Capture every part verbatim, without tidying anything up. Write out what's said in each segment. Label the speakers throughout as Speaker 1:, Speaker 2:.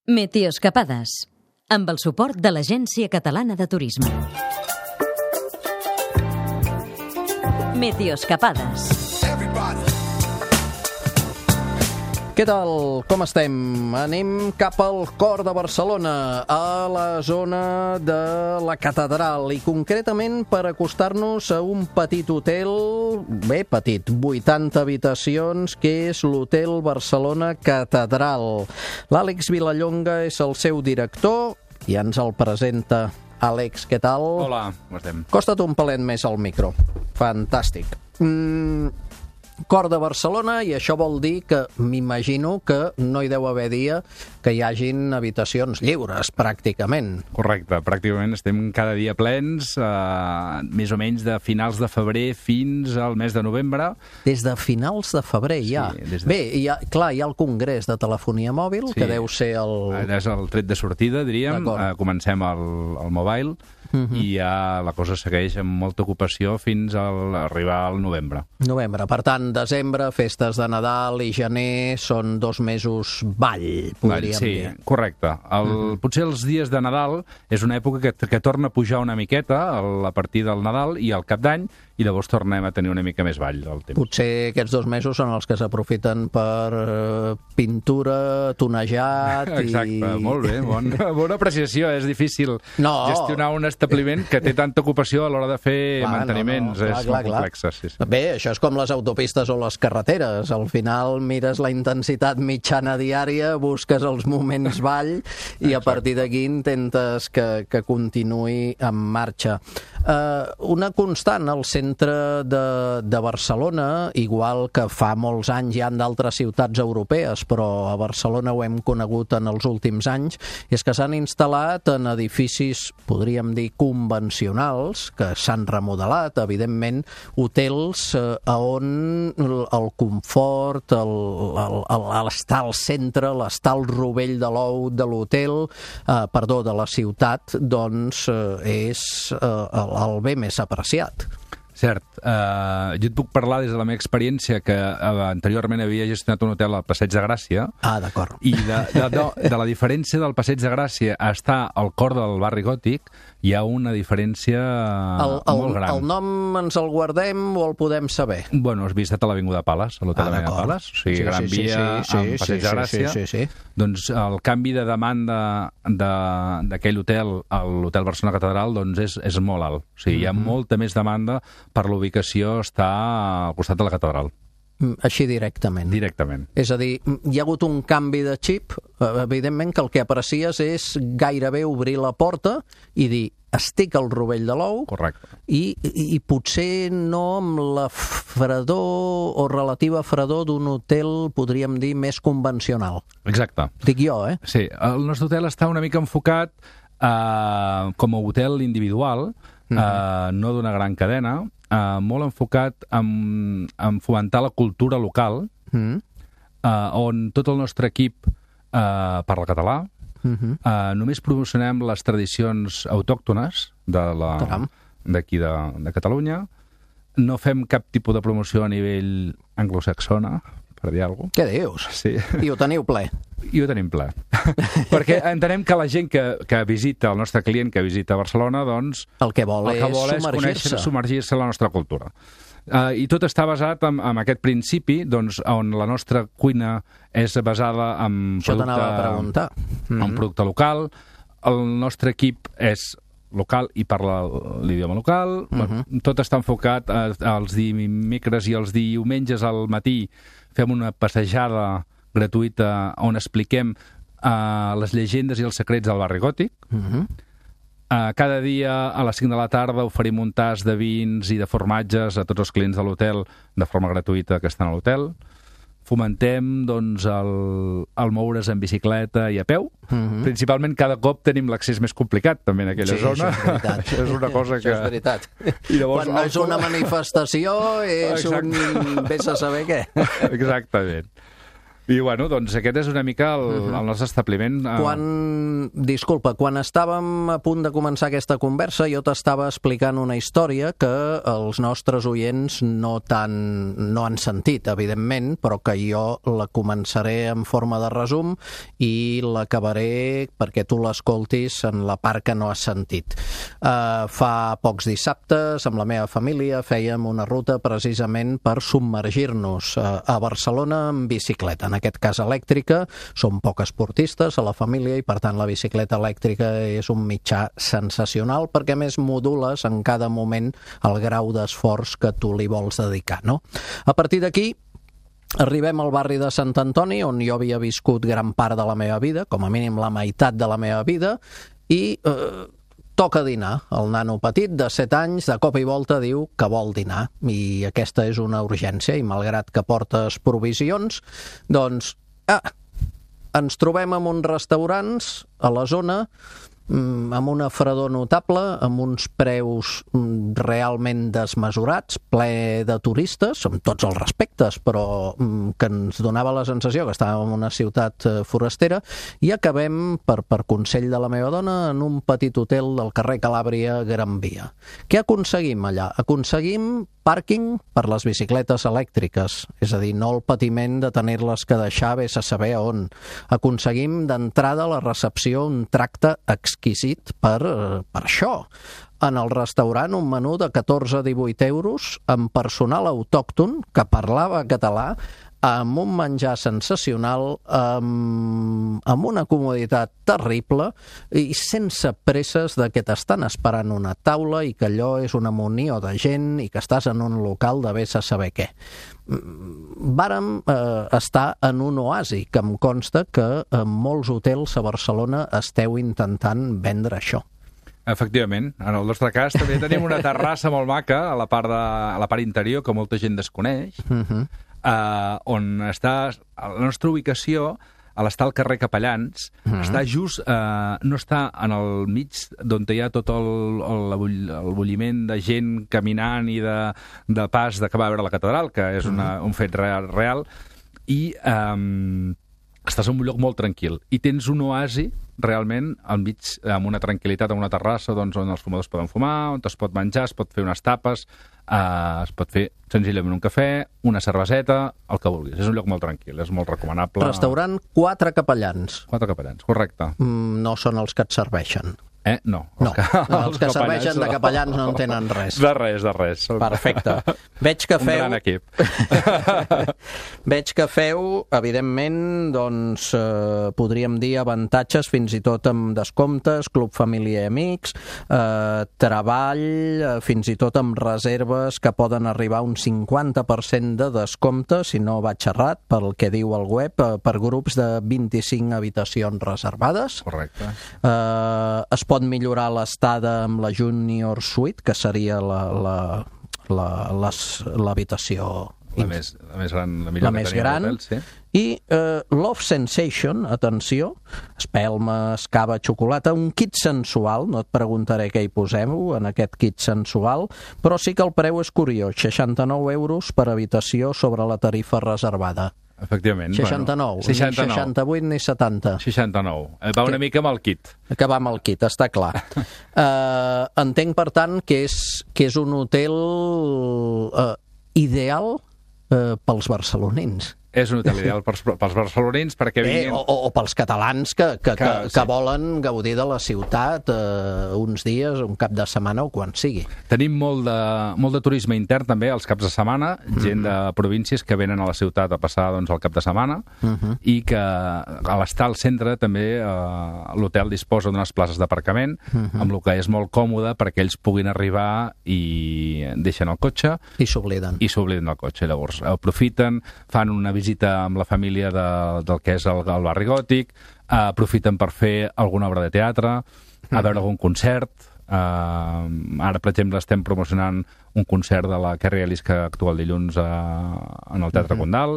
Speaker 1: Meteoscapades, amb el suport de l'Agència Catalana de Turisme. Meteoscapades.
Speaker 2: Què tal? Com estem? Anem cap al cor de Barcelona, a la zona de la Catedral, i concretament per acostar-nos a un petit hotel, bé petit, vuitanta habitacions, que és l'Hotel Barcelona Catedral. L'Àlex Vilallonga és el seu director i ens el presenta. Àlex, què tal?
Speaker 3: Hola, com estem?
Speaker 2: Costa't un palet més al micro. Fantàstic. Mm... Cor de Barcelona, i això vol dir que m'imagino que no hi deu haver dia que hi hagin habitacions lliures, pràcticament.
Speaker 3: Correcte, pràcticament estem cada dia plens, eh, més o menys de finals de febrer fins al mes de novembre.
Speaker 2: Des de finals de febrer, ja.
Speaker 3: Sí, des de...
Speaker 2: Bé, hi ha, clar, hi ha el Congrés de Telefonia Mòbil, sí, que deu ser el...
Speaker 3: És el tret de sortida, diríem. Eh, comencem el, el mobile. Uh-huh. I ja la cosa segueix amb molta ocupació fins a arribar al novembre.
Speaker 2: Novembre. Per tant, desembre, festes de Nadal i gener són dos mesos ball, podríem
Speaker 3: sí,
Speaker 2: dir.
Speaker 3: Sí, correcte. El, uh-huh. Potser els dies de Nadal és una època que, que torna a pujar una miqueta a partir del Nadal i al Cap d'Any, i llavors tornem a tenir una mica més ball del temps.
Speaker 2: Potser aquests dos mesos són els que s'aprofiten per uh, pintura, tonejat...
Speaker 3: Exacte,
Speaker 2: i...
Speaker 3: molt bé, bon, bona apreciació. És difícil
Speaker 2: no.
Speaker 3: gestionar un establiment que té tanta ocupació a l'hora de fer clar, manteniments.
Speaker 2: No, no, clar,
Speaker 3: és
Speaker 2: clar,
Speaker 3: molt complex. Sí, sí.
Speaker 2: Bé, això és com les autopistes o les carreteres. Al final mires la intensitat mitjana diària, busques els moments ball i Exacte. A partir d'aquí intentes que, que continuï en marxa. Uh, una constant al centre de, de Barcelona, igual que fa molts anys hi ha d'altres ciutats europees, però a Barcelona ho hem conegut en els últims anys, és que s'han instal·lat en edificis, podríem dir, convencionals, que s'han remodelat, evidentment, hotels eh, on el confort, el, el, el, l'estar al centre, l'estar al rovell de l'ou de l'hotel, eh, perdó, de la ciutat, doncs eh, és eh, el el bé més apreciat.
Speaker 3: Cert. Uh, jo et puc parlar des de la meva experiència que uh, anteriorment havia gestionat un hotel al Passeig de Gràcia.
Speaker 2: Ah, d'acord.
Speaker 3: I de, de, de, de la diferència del Passeig de Gràcia a estar al cor del barri gòtic hi ha una diferència
Speaker 2: el, el,
Speaker 3: molt gran.
Speaker 2: El nom ens el guardem o el podem saber?
Speaker 3: Bueno, has visitat a l'Avinguda Pales, a l'Hotel ah, de Pales, o sigui, sí, Gran sí, Via, sí, sí, amb Passeig sí, de Gràcia.
Speaker 2: Sí, sí, sí.
Speaker 3: Doncs el canvi de demanda d'aquell de, hotel a l'Hotel Barcelona Catedral doncs és, és molt alt. O sigui, mm-hmm. hi ha molta més demanda per l'ubicació està al costat de la catedral.
Speaker 2: Així directament.
Speaker 3: Directament.
Speaker 2: És a dir, hi ha hagut un canvi de xip, evidentment que el que aprecies és gairebé obrir la porta i dir, estic al rovell de l'ou.
Speaker 3: Correcte.
Speaker 2: I, i, i potser no amb la fredor o relativa fredor d'un hotel, podríem dir, més convencional.
Speaker 3: Exacte.
Speaker 2: Dic jo, eh?
Speaker 3: Sí, el nostre hotel està una mica enfocat eh, com a hotel individual, mm-hmm. eh, no d'una gran cadena, Uh, molt enfocat en, en fomentar la cultura local, mm. uh, on tot el nostre equip uh, parla català. Mm-hmm. Uh, només promocionem les tradicions autòctones d'aquí de, de, de Catalunya. No fem cap tipus de promoció a nivell anglosaxona, per dir alguna cosa.
Speaker 2: Què dius?
Speaker 3: Sí.
Speaker 2: I ho teniu ple?
Speaker 3: I ho tenim ple. Perquè entenem que la gent que, que visita, el nostre client que visita Barcelona, doncs...
Speaker 2: El que vol,
Speaker 3: el que vol és,
Speaker 2: és
Speaker 3: submergir-se submergir-se en la nostra cultura. Uh, I tot està basat en, en aquest principi, doncs, on la nostra cuina és basada en
Speaker 2: Això
Speaker 3: producte,
Speaker 2: t'anava a preguntar. Mm-hmm.
Speaker 3: en producte local. El nostre equip és local i parla l'idioma local. Mm-hmm. Tot està enfocat a, als dimecres i els diumenges al matí. Fem una passejada gratuïta on expliquem uh, les llegendes i els secrets del barri gòtic. Mm-hmm. uh, cada dia a les cinc de la tarda oferim un tas de vins i de formatges a tots els clients de l'hotel de forma gratuïta que estan a l'hotel. Fomentem doncs, el, el moure's en bicicleta i a peu. Mm-hmm. Principalment cada cop tenim l'accés més complicat també en aquella
Speaker 2: sí,
Speaker 3: zona.
Speaker 2: Això és veritat.
Speaker 3: Això és una cosa que...
Speaker 2: Això és veritat.
Speaker 3: I llavors,
Speaker 2: quan no és una manifestació és Exacte. un... vés a saber què.
Speaker 3: Exactament. I, bueno, doncs aquest és una mica el, uh-huh. el nostre establiment.
Speaker 2: Quan, disculpa, quan estàvem a punt de començar aquesta conversa, jo t'estava explicant una història que els nostres oients no tan, no han sentit, evidentment, però que jo la començaré en forma de resum i l'acabaré perquè tu l'escoltis en la part que no has sentit. Uh, fa pocs dissabtes, amb la meva família, fèiem una ruta precisament per submergir-nos uh, a Barcelona en bicicleta. En aquest cas elèctrica, som poc esportistes a la família i per tant la bicicleta elèctrica és un mitjà sensacional perquè a més modules en cada moment el grau d'esforç que tu li vols dedicar, no? A partir d'aquí arribem al barri de Sant Antoni, on jo havia viscut gran part de la meva vida, com a mínim la meitat de la meva vida, i eh, toca dinar. El nano petit de set anys de cop i volta diu que vol dinar i aquesta és una urgència i malgrat que portes provisions, doncs ah, ens trobem en uns restaurants a la zona amb una fredor notable, amb uns preus realment desmesurats, ple de turistes, amb tots els respectes, però que ens donava la sensació que estàvem en una ciutat forastera, i acabem, per, per consell de la meva dona, en un petit hotel del carrer Calàbria, Gran Via. Què aconseguim allà? Aconseguim pàrquing per les bicicletes elèctriques, és a dir, no el patiment de tenir-les que deixar vés a saber on. Aconseguim d'entrada a la recepció un tracte exquisit per, per això. En el restaurant un menú de catorze a divuit euros amb personal autòcton que parlava català, amb un menjar sensacional, amb, amb una comoditat terrible i sense presses de que t'estan esperant una taula i que allò és una munió de gent i que estàs en un local de vés a saber què. Vàrem eh, estar en un oasi, que em consta que en molts hotels a Barcelona esteu intentant vendre això.
Speaker 3: Efectivament, en el nostre cas també tenim una terrassa molt maca a la part, de, a la part interior que molta gent desconeix, uh-huh. Uh, on està la nostra ubicació, a l'estar al carrer Capellans, uh-huh. està just, uh, no està en el mig d'on hi ha tot el, el, el bulliment de gent caminant i de, de pas de que va a veure la catedral, que és una, uh-huh. un fet real, real i um, estàs en un lloc molt tranquil. I tens un oasi realment al mig, amb una tranquil·litat, amb una terrassa doncs, on els fumadors poden fumar, on es pot menjar, es pot fer unes tapes, uh, es pot fer senzillament un cafè, una cerveseta, el que vulguis. És un lloc molt tranquil, és molt recomanable.
Speaker 2: Restaurant Quatre Capellans.
Speaker 3: Quatre Capellans, correcte.
Speaker 2: Mm, no són els que et serveixen.
Speaker 3: Eh? No.
Speaker 2: No, els, els que serveixen de capellans no en tenen res.
Speaker 3: De res, de res.
Speaker 2: Perfecte. Veig que feu...
Speaker 3: Un gran equip.
Speaker 2: Veig que feu, evidentment, doncs, eh, podríem dir avantatges fins i tot amb descomptes, club família i amics, eh, treball, eh, fins i tot amb reserves que poden arribar a un cinquanta per cent de descompte, si no vaig errat, pel que diu el web, eh, per grups de vint-i-cinc habitacions reservades.
Speaker 3: Correcte.
Speaker 2: Eh, es pot millorar l'estada amb la Junior Suite, que seria la, la, la, les, l'habitació
Speaker 3: la més, la més gran, la millor
Speaker 2: la més gran. Hotel, sí. I eh, Love Sensation, atenció, espelmes, cava, xocolata, un kit sensual, no et preguntaré què hi poseu en aquest kit sensual, però sí que el preu és curiós, seixanta-nou euros per habitació sobre la tarifa reservada.
Speaker 3: Efectivament.
Speaker 2: seixanta-nou,
Speaker 3: bueno, seixanta-nou.
Speaker 2: Ni seixanta-vuit ni setanta.
Speaker 3: seixanta-nou. Va una que, mica amb el kit.
Speaker 2: Que va amb el kit, està clar. uh, entenc, per tant, que és, que és un hotel uh, ideal uh, pels barcelonins.
Speaker 3: És un hotel ideal pels, pels barcelonins perquè vinguin...
Speaker 2: Eh, o, o pels catalans que, que, que, que,
Speaker 3: sí.
Speaker 2: que volen gaudir de la ciutat eh, uns dies, un cap de setmana o quan sigui.
Speaker 3: Tenim molt de, molt de turisme intern també els caps de setmana, gent mm -hmm. de províncies que venen a la ciutat a passar doncs, el cap de setmana mm -hmm. i que a l'estar al centre també eh, l'hotel disposa d'unes places d'aparcament mm -hmm. amb el que és molt còmode perquè ells puguin arribar i deixen el cotxe
Speaker 2: i s'obliden.
Speaker 3: I s'obliden del cotxe. Llavors aprofiten, fan una visita visita amb la família de, del que és el, el barri gòtic, eh, aprofiten per fer alguna obra de teatre, a veure algun concert. Eh, ara, per exemple, estem promocionant un concert de la Carrie Ellis que actua el dilluns a, en el Teatre Condal.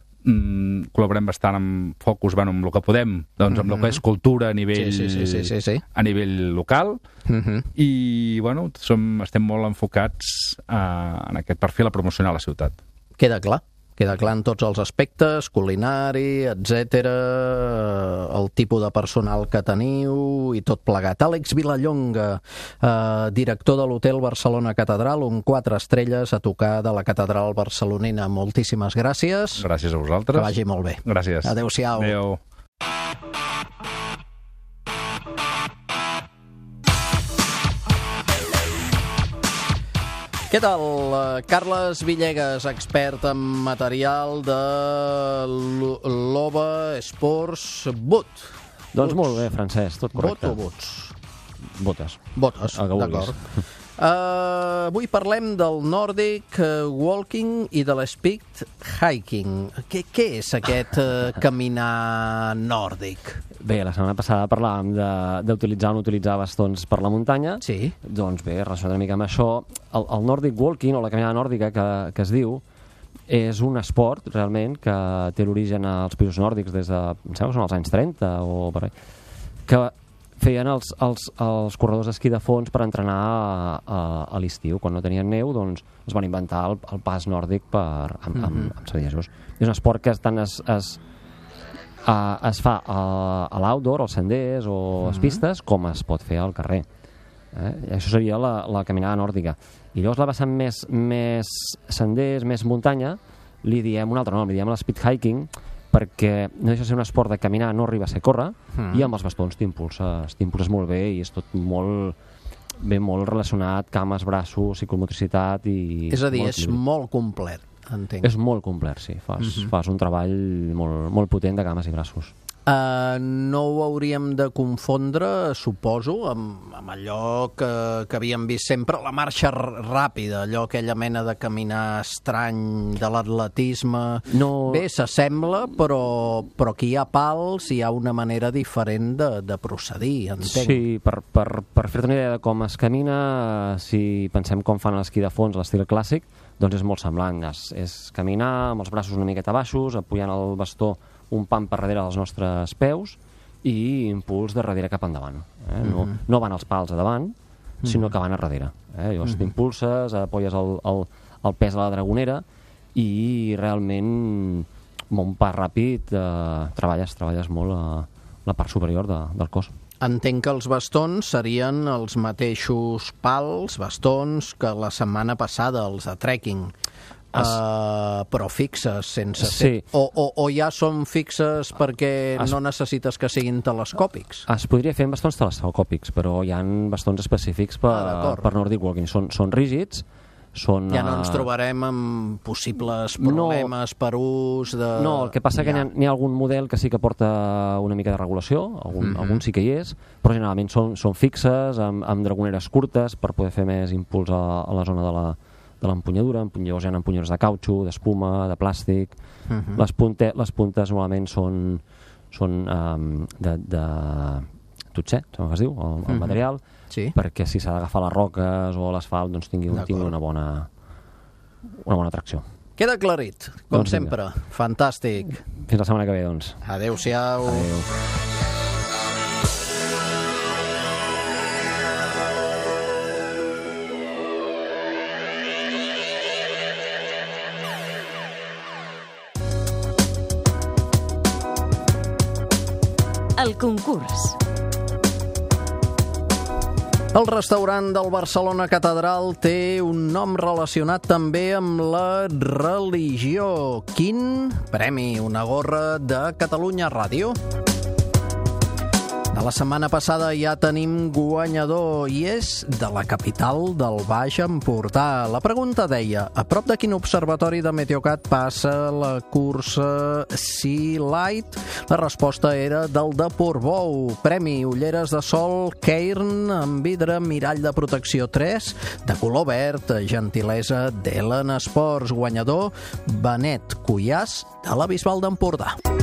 Speaker 3: Mm, col·laborem bastant amb Focus, bueno, amb el que podem, doncs amb el que és cultura a nivell,
Speaker 2: sí, sí, sí, sí, sí.
Speaker 3: a nivell local. Uh-huh. I, bueno, som, estem molt enfocats eh, en aquest perfil a promocionar la ciutat.
Speaker 2: Queda clar. Queda clar en tots els aspectes, culinari, etcètera, el tipus de personal que teniu i tot plegat. Àlex Vilallonga, eh, director de l'Hotel Barcelona Catedral, un quatre estrelles a tocar de la Catedral barcelonina. Moltíssimes gràcies.
Speaker 3: Gràcies a vosaltres.
Speaker 2: Que vagi molt bé.
Speaker 3: Gràcies.
Speaker 2: Adéu-siau.
Speaker 3: Adéu.
Speaker 2: Què tal? Carles Villegas, expert en material de l'Ova Sports Boot.
Speaker 4: Doncs molt bé, Francesc, tot correcte.
Speaker 2: Boot o bots?
Speaker 4: Botes.
Speaker 2: Botes,
Speaker 4: El que vulguis.
Speaker 2: d'acord. Uh, avui parlem del Nordic Walking i de l'Speed Hiking. Què, què és aquest uh, caminar nòrdic?
Speaker 4: Bé, la setmana passada parlàvem de- d'utilitzar o no utilitzar bastons per la muntanya.
Speaker 2: Sí.
Speaker 4: Doncs bé, relacionat una mica amb això, el, el Nordic Walking, o la caminada nòrdica que, que es diu, és un esport, realment, que té l'origen als països nòrdics des de, em sembla que són els anys trenta, o per ahí, que feien els, els, els corredors d'esquí de fons per entrenar a, a, a l'estiu. Quan no tenien neu, doncs es van inventar el, el pas nòrdic per, amb, amb, amb, amb sabadellesos. És un esport que tant es, es, a, es fa a, a l'outdoor, als senders o a les pistes, com es pot fer al carrer. Eh? I això seria la, la caminada nòrdica. I llavors la vessant més, més senders, més muntanya, li diem un altre nom, li diem l'speed hiking, perquè no deixa de ser un esport de caminar, no arriba a ser córrer, mm. i amb els bastons t'impulses, t'impulses molt bé i és tot molt, bé, molt relacionat, cames, braços, psicomotricitat i...
Speaker 2: És a dir,
Speaker 4: molt
Speaker 2: és
Speaker 4: equilibri.
Speaker 2: molt complet, entenc.
Speaker 4: És molt complet, sí. Fas, mm-hmm. fas un treball molt, molt potent de cames i braços.
Speaker 2: Uh, no ho hauríem de confondre, suposo, amb, amb allò que, que havíem vist sempre, la marxa ràpida, allò, aquella mena de caminar estrany de l'atletisme.
Speaker 4: No...
Speaker 2: Bé, s'assembla, però, però aquí hi ha pals i hi ha una manera diferent de, de procedir, entenc.
Speaker 4: Sí, per, per, per fer-te una idea de com es camina, si pensem com fan l'esquí de fons, l'estil clàssic, doncs és molt semblant. És, és caminar amb els braços una miqueta baixos, apujant el bastó un pam per darrere dels nostres peus i impuls de darrere cap endavant. Eh? No, mm-hmm. no van els pals a davant, mm-hmm. sinó que van a darrere. Eh? Llavors mm-hmm. t'impulses, apoyes el, el, el pes a la dragonera i realment amb un pas ràpid eh, treballes, treballes molt a la part superior de, del cos.
Speaker 2: Entenc que els bastons serien els mateixos pals, bastons, que la setmana passada, els de trekking. Es... Uh, però fixes, sense
Speaker 4: sí.
Speaker 2: fer... O, o, o ja són fixes perquè es... no necessites que siguin telescòpics?
Speaker 4: Es podria fer amb bastons telescòpics, però hi ha bastons específics per,
Speaker 2: ah,
Speaker 4: per Nordic Walking. Són, són rígids, són...
Speaker 2: Ja no ens trobarem amb possibles problemes no, per ús de...
Speaker 4: No, el que passa ja. que n'hi ha, n'hi ha algun model que sí que porta una mica de regulació, algun, mm-hmm. algun sí que hi és, però generalment són, són fixes, amb, amb dragoneres curtes, per poder fer més impuls a, a la zona de la de l'empunyadura, llavors hi ha empunyadures de cautxo, d'espuma, de plàstic. Uh-huh. les, punte, les puntes normalment són, són um, de, de tutxer, sembla que es diu, el, el uh-huh. material,
Speaker 2: sí.
Speaker 4: perquè si s'ha d'agafar les roques o l'asfalt doncs tingui, tingui una, bona, una bona tracció.
Speaker 2: Queda aclarit, com
Speaker 4: doncs
Speaker 2: sempre. Vinga. Fantàstic.
Speaker 4: Fins la setmana que ve, doncs.
Speaker 2: Adéu-siau.
Speaker 4: Adéu.
Speaker 1: El concurs.
Speaker 2: El restaurant del Barcelona Catedral té un nom relacionat també amb la religió. Quin premi? Una gorra de Catalunya Ràdio. De la setmana passada ja tenim guanyador i és de la capital del Baix Empordà. La pregunta deia, a prop de quin observatori de Meteocat passa la cursa Sea Light? La resposta era del de Portbou. Premi ulleres de sol Cairn amb vidre mirall de protecció tres de color verd, gentilesa d'Ellen Sports. Guanyador Benet Cuyàs de la Bisbal d'Empordà.